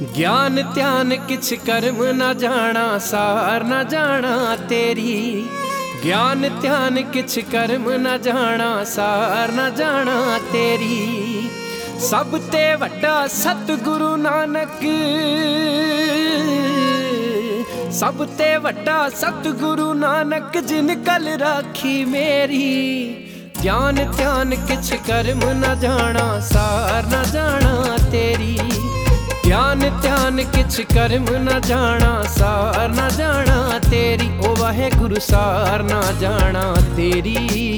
ज्ञान ध्यान किछ कर्म न जाना, सार न जाना तेरी। ज्ञान ध्यान किछ कर्म न जाना, सार न जाना तेरी। सब ते वड्डा सतगुरु नानक, सब ते वड्डा सतगुरु नानक, जिन कल राखी मेरी। ज्ञान ध्यान किछ कर्म न जाना, सार न जाना तेरी। ज्ञान ध्यान किछ कर्म न जाना, सार न जाना तेरी। ओ वाहेगुरु सार न जाना तेरी।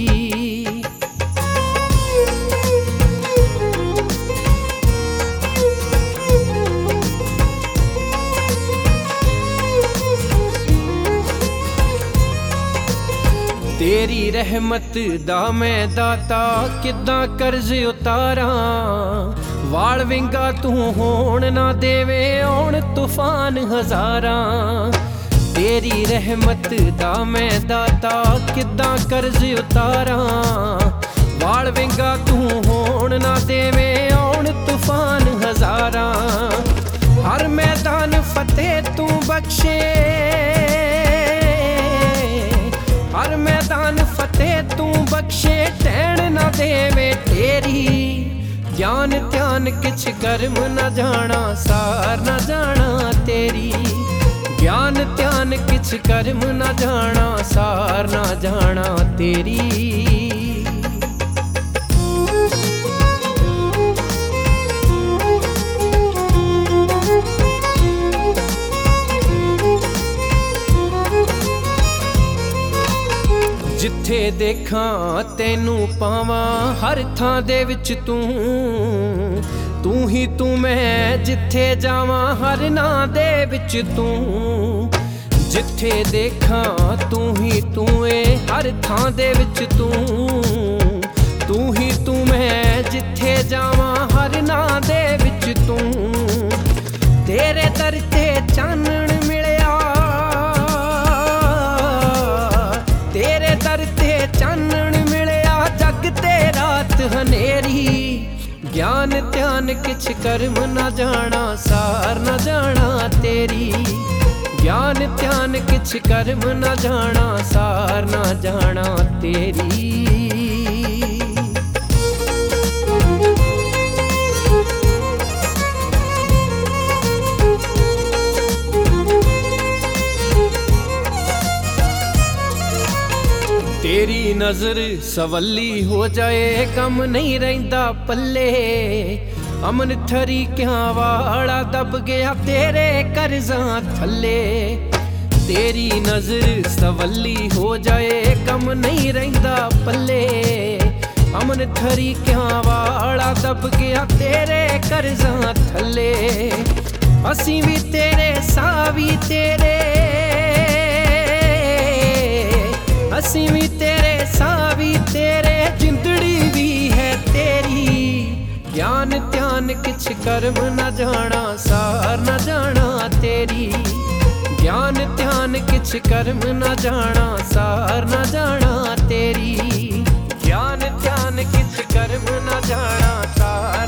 तेरी रहमत दा मैं दाता, किद्दां कर्ज उतारा। वाल विंगा तू होण ना देवे, आउण तूफान हजारा। तेरी रहमत दा मैं दाता, किद्दां कर्ज उतारा। वाल विंगा तू होण ना देवे, आउण तूफान हजारा। हर मैदान फतेह तू बख्शे, हर मैदान फतेह तू बख्शे, टैण न देवे तेरी। ज्ञान ध्यान किछ कर्म न जाना, सार न जाना तेरी। ज्ञान ध्यान किछ कर्म न जाना, सार न जाना तेरी। जिथे देखा तेनू पावा, हर थां दे विच तू ही तू। मैं जिथे जावा, हर नां दे विच तू। जिथे देखा तू ही तू ए, हर थां दे विच तू ही तू। मैं जिथे जावा, हर नां दे विच तू। तेरे दर ते चानण मिलिया, तेरे दर ते चानण मिलिया, जग ते रात हनेरी। ज्ञान ध्यान किछ कर्म न जाना, सार न जाना तेरी। ज्ञान ध्यान किछ कर्म न जाना, सार न जाना तेरी। तेरी नजर सवली हो जाए, कम नहीं रहिंदा पल्ले। अमन थरी क्या वाला दब गया, तेरे कर्जां थल्ले। तेरी नजर सवली हो जाए, कम नहीं रहिंदा पल्ले। अमन थरी क्या वाला दब गया, तेरे कर्जां थल्ले। असीं भी तेरे, साह भी तेरे, असीं भी तेरे, साह भी तेरे, जिंदड़ी भी है तेरी। ज्ञान ध्यान किछ कर्म न जाना, सार न जाना तेरी। ज्ञान ध्यान किछ कर्म न जाना, सार न जाना तेरी। ज्ञान ध्यान किछ कर्म न जाना, सार